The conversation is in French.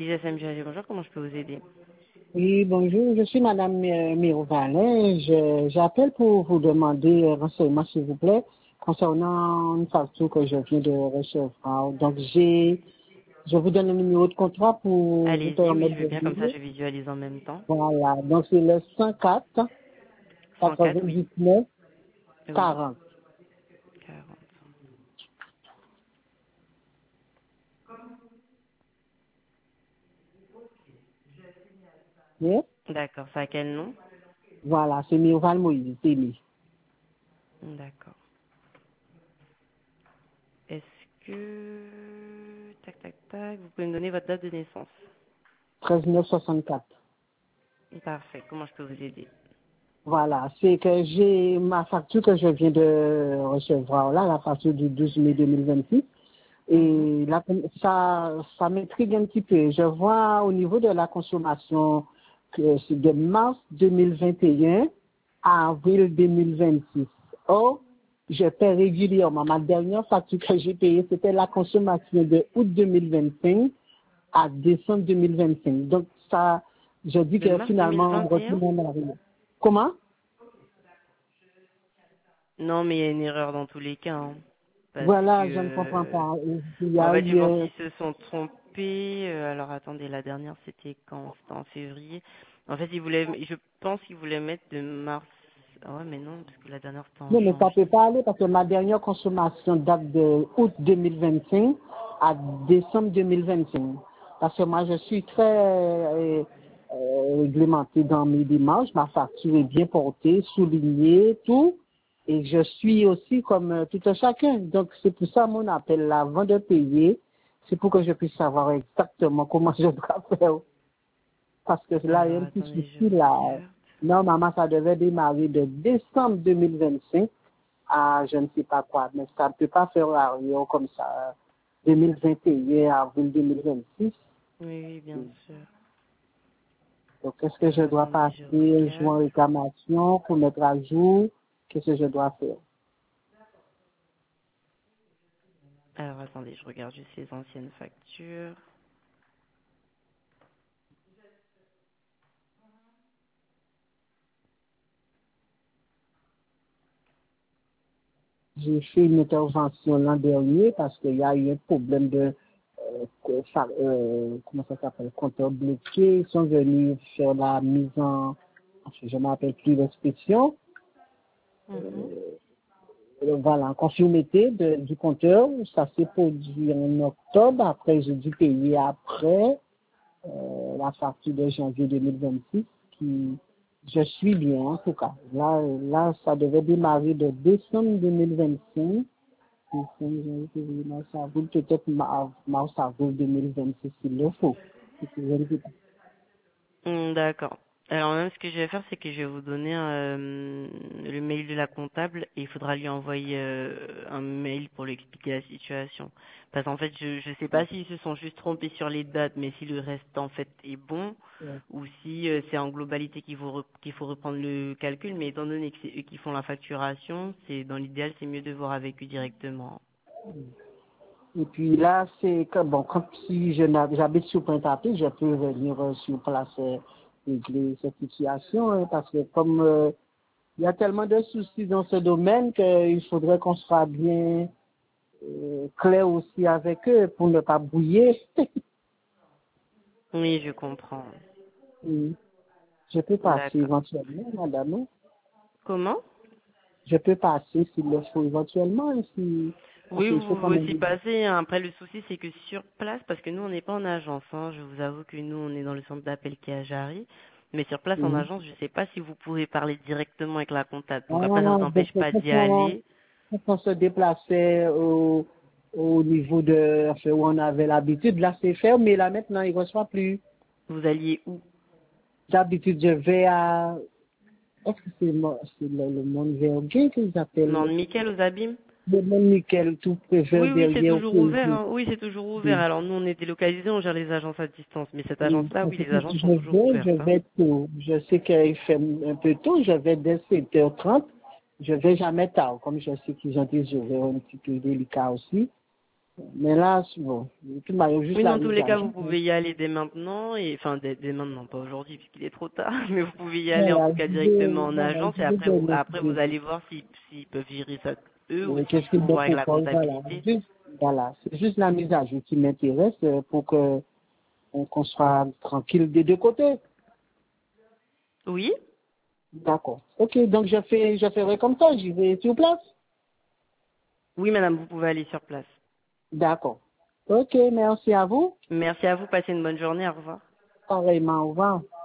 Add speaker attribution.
Speaker 1: GSM, bonjour, comment je peux vous aider?
Speaker 2: Oui, bonjour, je suis Madame Mirovalin. J'appelle pour vous demander un renseignement, s'il vous plaît, concernant une facture que je viens de recevoir. Donc, je vous donne le numéro de contrat pour vous
Speaker 1: Allez-y, oui,
Speaker 2: permettre
Speaker 1: je veux
Speaker 2: de
Speaker 1: bien, comme ça
Speaker 2: vivre.
Speaker 1: je visualise en même temps.
Speaker 2: Voilà, donc c'est le 104
Speaker 1: 104, oui.
Speaker 2: 99
Speaker 1: Oui.
Speaker 2: 40.
Speaker 1: 40.
Speaker 2: Oui?
Speaker 1: D'accord, ça a quel nom?
Speaker 2: Voilà, c'est Miroval Moïse, c'est lui.
Speaker 1: D'accord. Est-ce que... Tac, tac, tac, vous pouvez me donner votre date de naissance?
Speaker 2: 13964.
Speaker 1: Parfait, comment je peux vous aider?
Speaker 2: Voilà, c'est que j'ai ma facture que je viens de recevoir là, la facture du 12 mai 2026.
Speaker 1: Mhm.
Speaker 2: Et là, ça m'intrigue un petit peu. Je vois au niveau de la consommation que c'est de mars 2021 à avril 2026. Or, je paie régulièrement. Ma dernière facture que j'ai payée, c'était la consommation de août 2025 à décembre 2025. Donc, ça, je dis
Speaker 1: De
Speaker 2: que
Speaker 1: mars
Speaker 2: finalement, on
Speaker 1: 2021?
Speaker 2: retourne en arrière. Comment?
Speaker 1: Non, mais il y a une erreur dans tous les cas, hein. Parce que...
Speaker 2: Voilà, je ne comprends pas. Il y
Speaker 1: En
Speaker 2: a
Speaker 1: fait, je
Speaker 2: eu,
Speaker 1: pense qu'ils se sont trompés. Alors attendez, la dernière c'était quand? C'était en février. En fait, je pense qu'ils voulaient mettre de mars. Ah ouais, mais non, parce que la dernière c'était en
Speaker 2: non, mais ça peut
Speaker 1: janvier.
Speaker 2: pas aller parce que ma dernière consommation date de août 2025 à décembre 2025. Parce que moi, je suis très réglementée dans mes démarches. Ma facture est bien portée, soulignée, tout. Et je suis aussi comme tout un chacun. Donc, c'est pour ça mon appel là, avant de payer. C'est pour que je puisse savoir exactement comment je dois faire. Parce que là, il y a
Speaker 1: Alors
Speaker 2: un petit
Speaker 1: attendez, je
Speaker 2: souci là.
Speaker 1: regarde.
Speaker 2: Normalement, ça devait démarrer de décembre 2025 à je ne sais pas quoi. Mais ça ne peut pas faire arrière comme ça. 2021 à avril 2026.
Speaker 1: Oui, oui, bien sûr.
Speaker 2: Donc, est-ce que je
Speaker 1: Alors
Speaker 2: dois
Speaker 1: attendez,
Speaker 2: passer
Speaker 1: je
Speaker 2: un joint
Speaker 1: regarde.
Speaker 2: réclamation pour mettre à jour? Qu'est-ce que je dois faire?
Speaker 1: Alors attendez, je regarde juste les anciennes factures.
Speaker 2: J'ai fait une intervention l'an dernier parce qu'il y a eu un problème de comment ça s'appelle, compteur bloqué. Ils sont venus faire la mise en, je ne m'appelle plus l'inspection,
Speaker 1: Mhm.
Speaker 2: voilà, en conformité du compteur. Ça s'est produit en octobre. Après, j'ai dû payer après la facture de janvier 2026 qui, je suis bien en tout cas. Là, ça devait démarrer de décembre 2025. Décembre, janvier, février, mars, avril, peut-être mars, avril 2026, il le faut. C'est que je ne sais pas.
Speaker 1: D'accord. Alors même ce que je vais faire, c'est que je vais vous donner le mail de la comptable et il faudra lui envoyer un mail pour lui expliquer la situation. Parce qu'en fait, je sais pas s'ils se sont juste trompés sur les dates, mais si le reste en fait est bon,
Speaker 2: Ouais.
Speaker 1: ou si c'est en globalité qu'il faut reprendre le calcul. Mais étant donné que c'est eux qui font la facturation, c'est dans l'idéal, c'est mieux de voir avec eux directement.
Speaker 2: Et puis là, c'est que bon, comme si j'habite sur Pointe-à-Pitre, je peux venir sur place régler cette situation, hein, parce que comme il y a tellement de soucis dans ce domaine qu'il faudrait qu'on soit bien clair aussi avec eux pour ne pas brouiller.
Speaker 1: Oui, je comprends.
Speaker 2: Oui. Je peux passer
Speaker 1: D'accord.
Speaker 2: éventuellement, madame.
Speaker 1: Comment?
Speaker 2: Je peux passer s'il le faut éventuellement, parce
Speaker 1: Oui,
Speaker 2: qu'il
Speaker 1: vous
Speaker 2: faut quand
Speaker 1: pouvez
Speaker 2: même.
Speaker 1: aussi passer, hein. Après, le souci, c'est que sur place, parce que nous, on n'est pas en agence, hein. Je vous avoue que nous, on est dans le centre d'appel qui est à Jarry. Mais sur place, en
Speaker 2: Mhm.
Speaker 1: agence, je ne sais pas si vous pourrez parler directement avec la comptable. Donc après, ça ne
Speaker 2: Ah,
Speaker 1: vous
Speaker 2: donc
Speaker 1: empêche pas d'y aller.
Speaker 2: quand on se déplaçait au niveau de enfin, où on avait l'habitude, là c'est fermé, là maintenant il ne reçoit plus.
Speaker 1: Vous alliez où?
Speaker 2: D'habitude je vais à, est-ce que c'est le monde Verdier qu'ils
Speaker 1: Non,
Speaker 2: appellent?
Speaker 1: Mickaël aux abîmes?
Speaker 2: Le monde Nickel, tout près
Speaker 1: Oui, oui, c'est
Speaker 2: derrière au
Speaker 1: toujours ouvert,
Speaker 2: PSG.
Speaker 1: hein. Oui, c'est toujours ouvert.
Speaker 2: Oui.
Speaker 1: Alors nous, on est délocalisés, on gère les agences à distance. Mais cette
Speaker 2: Oui.
Speaker 1: agence-là,
Speaker 2: Parce
Speaker 1: oui,
Speaker 2: que
Speaker 1: les agences sont toujours
Speaker 2: je
Speaker 1: ouvertes, hein.
Speaker 2: vais tôt. Je sais qu'il fait un peu tôt, je vais dès 7h30. Je vais jamais tard, comme je sais qu'ils ont des horaires un petit peu délicats aussi. Mais là, c'est bon. Tout m'a juste
Speaker 1: Oui,
Speaker 2: la
Speaker 1: dans tous
Speaker 2: mise
Speaker 1: les
Speaker 2: à
Speaker 1: cas, vous
Speaker 2: jour.
Speaker 1: pouvez y aller dès maintenant, et enfin dès maintenant, pas aujourd'hui puisqu'il est trop tard, mais vous pouvez y aller en
Speaker 2: Voilà,
Speaker 1: tout cas directement en agence et après
Speaker 2: je
Speaker 1: vous
Speaker 2: vais
Speaker 1: allez voir s'ils peuvent gérer ça eux ou s'il
Speaker 2: qu'est-ce qu'il
Speaker 1: faut
Speaker 2: me
Speaker 1: voir avec la
Speaker 2: propose, voilà.
Speaker 1: comptabilité.
Speaker 2: Voilà, c'est juste la mise à jour qui m'intéresse pour que qu'on soit tranquille des deux côtés.
Speaker 1: Oui?
Speaker 2: D'accord. Ok, donc je ferai comme ça, j'y vais sur place.
Speaker 1: Oui, madame, vous pouvez aller sur place.
Speaker 2: D'accord. Ok, merci à vous.
Speaker 1: Merci à vous, passez une bonne journée, au revoir.
Speaker 2: Pareillement, au revoir.